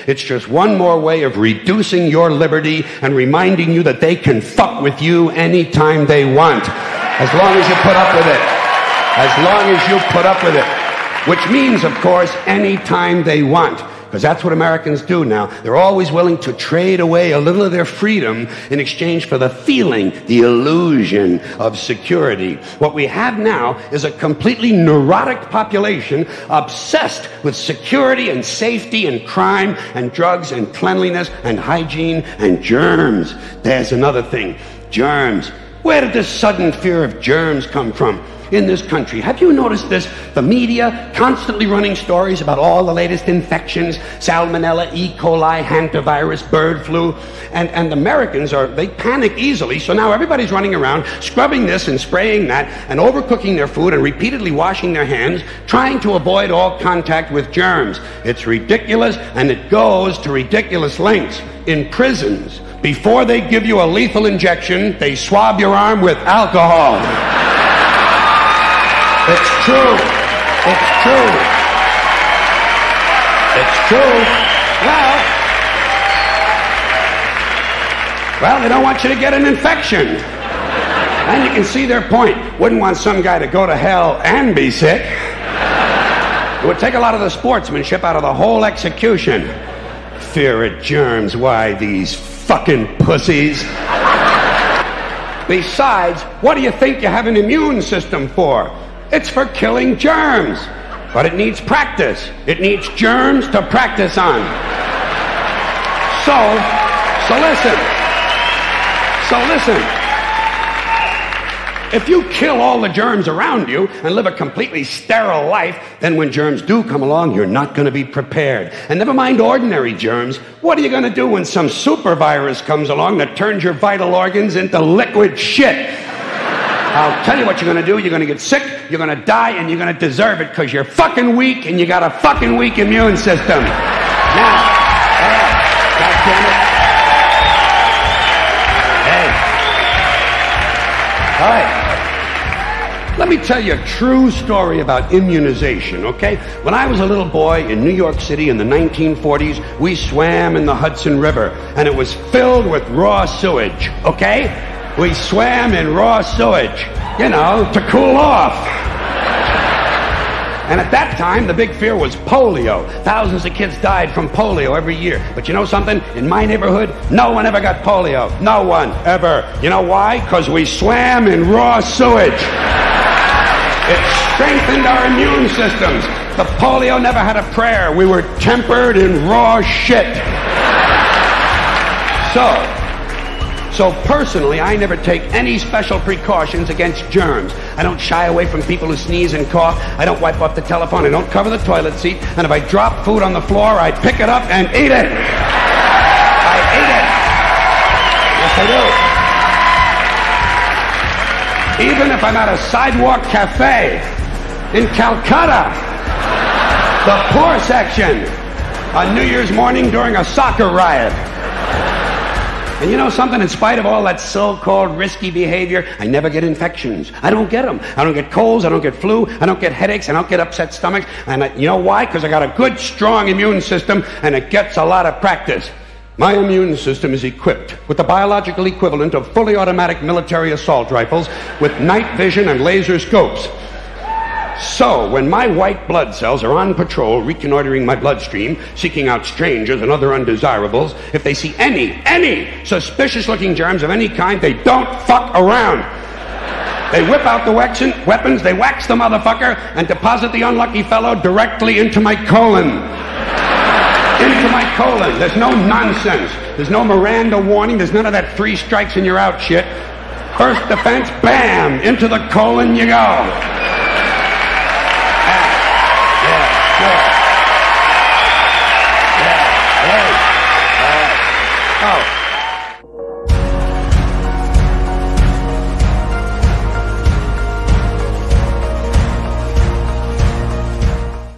It's just one more way of reducing your liberty and reminding you that they can fuck with you anytime they want. As long as you put up with it. As long as you put up with it. Which means, of course, anytime they want. Because that's what Americans do now. They're always willing to trade away a little of their freedom in exchange for the feeling, the illusion of security. What we have now is a completely neurotic population obsessed with security and safety and crime and drugs and cleanliness and hygiene and germs. There's another thing. Germs. Where did this sudden fear of germs come from? In this country. Have you noticed this? The media constantly running stories about all the latest infections, salmonella, E. coli, hantavirus, bird flu, and Americans they panic easily, so now everybody's running around scrubbing this and spraying that and overcooking their food and repeatedly washing their hands, trying to avoid all contact with germs. It's ridiculous, and it goes to ridiculous lengths. In prisons, before they give you a lethal injection, they swab your arm with alcohol. It's true. It's true. It's true. Well, they don't want you to get an infection. And you can see their point. Wouldn't want some guy to go to hell and be sick. It would take a lot of the sportsmanship out of the whole execution. Fear of germs. Why, these fucking pussies. Besides, what do you think you have an immune system for? It's for killing germs. But it needs practice. It needs germs to practice on. So listen. If you kill all the germs around you and live a completely sterile life, then when germs do come along, you're not going to be prepared. And never mind ordinary germs. What are you going to do when some super virus comes along that turns your vital organs into liquid shit? I'll tell you what you're going to do. You're going to get sick, you're going to die, and you're going to deserve it because you're fucking weak and you got a fucking weak immune system. Now, God damn it. Hey. All right. Let me tell you a true story about immunization, okay? When I was a little boy in New York City in the 1940s, we swam in the Hudson River, and it was filled with raw sewage, okay? We swam in raw sewage, to cool off. And at that time, the big fear was polio. Thousands of kids died from polio every year. But you know something? In my neighborhood, no one ever got polio. No one, ever. You know why? Because we swam in raw sewage. It strengthened our immune systems. The polio never had a prayer. We were tempered in raw shit. So personally, I never take any special precautions against germs. I don't shy away from people who sneeze and cough. I don't wipe off the telephone. I don't cover the toilet seat. And if I drop food on the floor, I pick it up and eat it. I eat it. Yes, I do. Even if I'm at a sidewalk cafe in Calcutta, the poor section, on New Year's morning during a soccer riot. And you know something? In spite of all that so-called risky behavior, I never get infections. I don't get them. I don't get colds. I don't get flu. I don't get headaches. I don't get upset stomachs. And you know why? Because I got a good, strong immune system, and it gets a lot of practice. My immune system is equipped with the biological equivalent of fully automatic military assault rifles with night vision and laser scopes. So, when my white blood cells are on patrol, reconnoitering my bloodstream, seeking out strangers and other undesirables, if they see any suspicious-looking germs of any kind, they don't fuck around. They whip out the weapons, they wax the motherfucker, and deposit the unlucky fellow directly into my colon. Into my colon. There's no nonsense. There's no Miranda warning. There's none of that 3 strikes and you're out shit. First defense, bam, into the colon you go.